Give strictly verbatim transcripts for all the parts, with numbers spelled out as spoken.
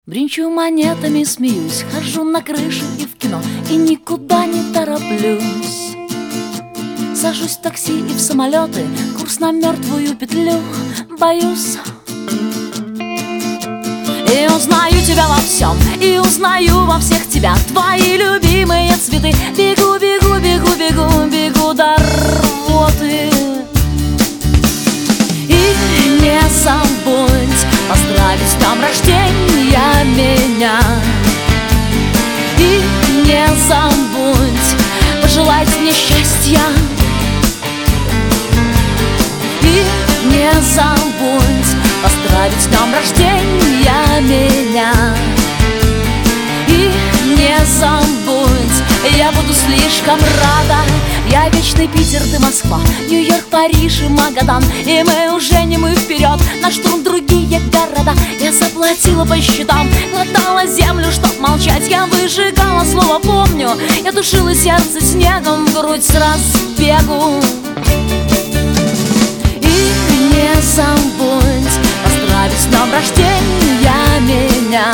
Бринчу монетами, смеюсь, хожу на крыше и в кино, и никуда не тороплюсь. Сажусь в такси и в самолеты, курс на мертвую петлю, боюсь. И узнаю тебя во всем, и узнаю во всех тебя, твои любимые цветы. Бегу, бегу, бегу, бегу, бегу до рвоты. И не забудь поздравить с днем рождения меня. И не забудь пожелать мне счастья. И не забудь поздравить с днем рождения меня. И не забудь, я буду слишком рада. Я вечный Питер, ты Москва, Нью-Йорк, Париж и Магадан. И мы уже не мы вперед, на штурм другие города. Я заплатила по счетам, глотала землю, чтоб молчать. Я выжигала слово «помню», я душила сердце снегом, грудь с разбегу. И не забудь поздравить с днем рождения меня.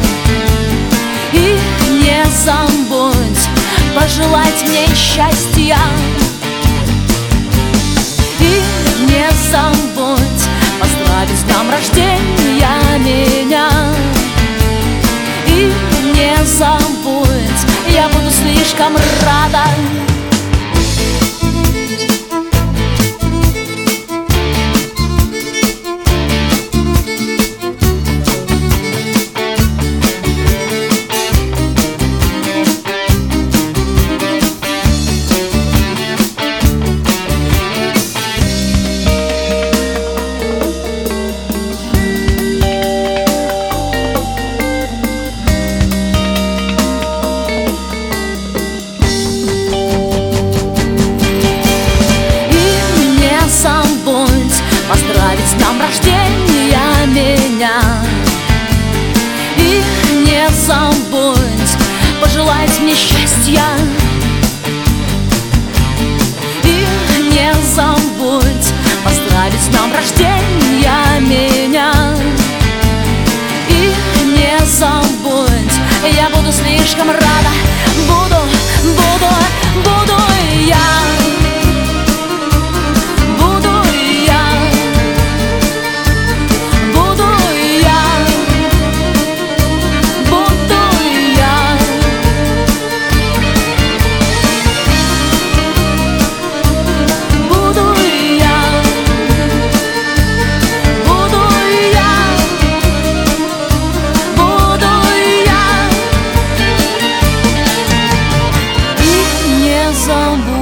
И не забудь пожелать мне счастья. И не забудь поздравить с днем рождения меня. И не забудь, я буду слишком рада. Поздравить с днем рождения меня. И не забудь пожелать мне счастья. И не забудь поздравить с днем рождения меня. И не забудь, я буду слишком рада. Буду, буду, буду я. Забудь